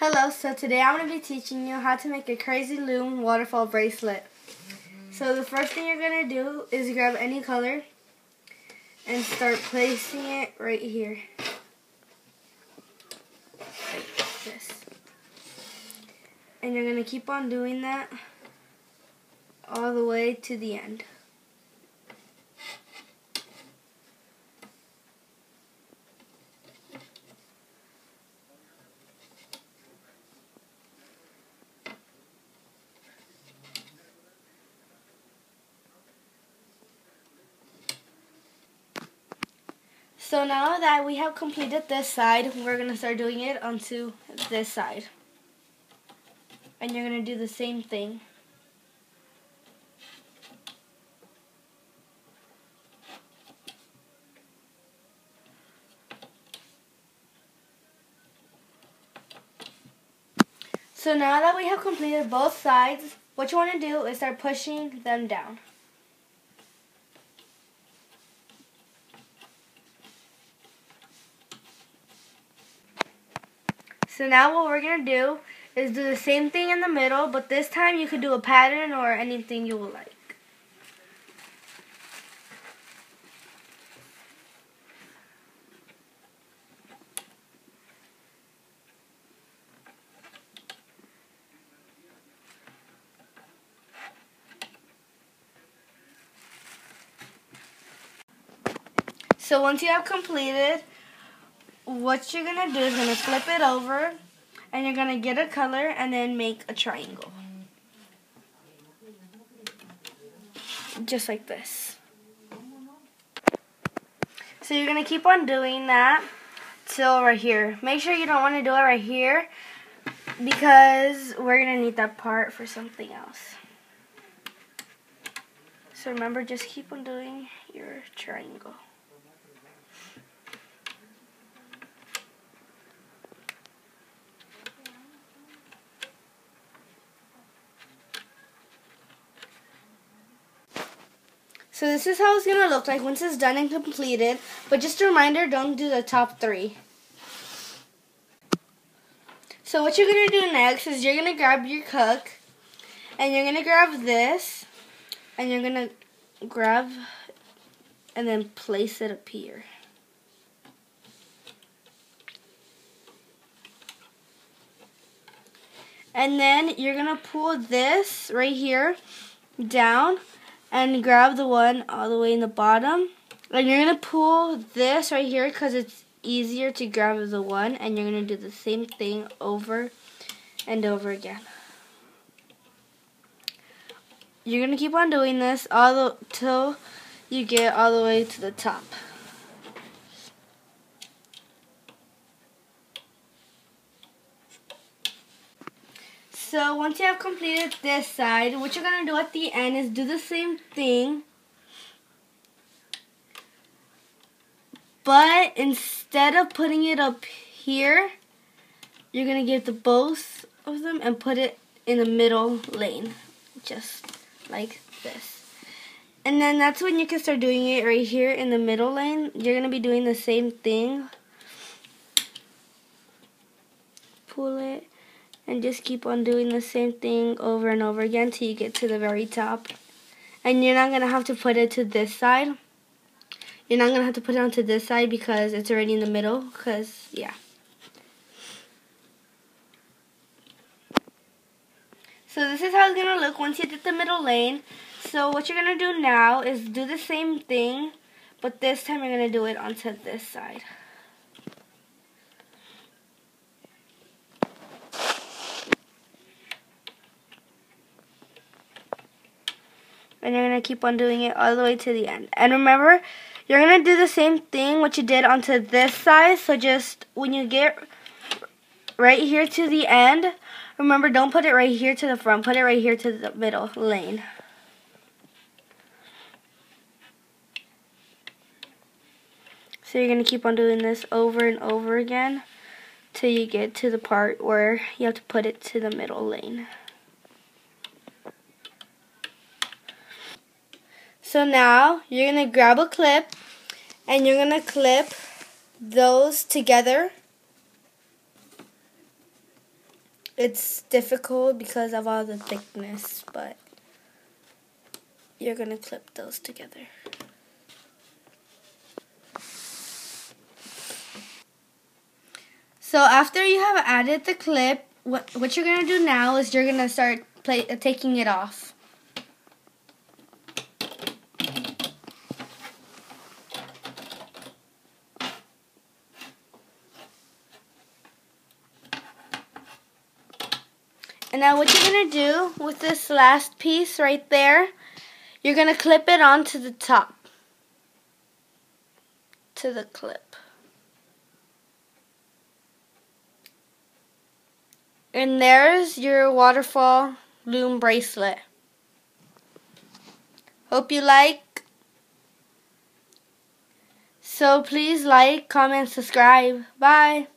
Hello, so today I'm going to be teaching you how to make a Crazy Loom waterfall bracelet. So the first thing you're going to do is grab any color and start placing it right here. Like this. And you're going to keep on doing that all the way to the end. So now that we have completed this side, we're going to start doing it onto this side. And you're going to do the same thing. So now that we have completed both sides, what you want to do is start pushing them down. So now what we're going to do is do the same thing in the middle, but this time you could do a pattern or anything you would like. So once you have completed, what you're going to do is going to flip it over and you're going to get a color and then make a triangle. Just like this. So you're going to keep on doing that till right here. Make sure you don't want to do it right here because we're going to need that part for something else. So remember, just keep on doing your triangle. So this is how it's going to look like once it's done and completed. But just a reminder, don't do the top three. So what you're going to do next is you're going to grab your hook. And you're going to grab this. And you're going to grab and then place it up here. And then you're going to pull this right here down. And grab the one all the way in the bottom. And you're going to pull this right here because it's easier to grab the one. And you're going to do the same thing over and over again. You're going to keep on doing this till you get all the way to the top. So once you have completed this side, what you're going to do at the end is do the same thing. But instead of putting it up here, you're going to get the both of them and put it in the middle lane. Just like this. And then that's when you can start doing it right here in the middle lane. You're going to be doing the same thing. Pull it. And just keep on doing the same thing over and over again till you get to the very top. And you're not going to have to put it to this side. You're not going to have to put it onto this side because it's already in the middle. Because, yeah. So this is how it's going to look once you did the middle lane. So what you're going to do now is do the same thing. But this time you're going to do it onto this side. And you're going to keep on doing it all the way to the end. And remember, you're going to do the same thing what you did onto this side. So just when you get right here to the end, remember, don't put it right here to the front. Put it right here to the middle lane. So you're going to keep on doing this over and over again till you get to the part where you have to put it to the middle lane. So now, you're going to grab a clip, and you're going to clip those together It's difficult because of all the thickness, but you're going to clip those together. So after you have added the clip, what you're going to do now is you're going to start taking it off. And now what you're going to do with this last piece right there, you're going to clip it onto the top, to the clip. And there's your waterfall loom bracelet. Hope you like. So please like, comment, subscribe. Bye.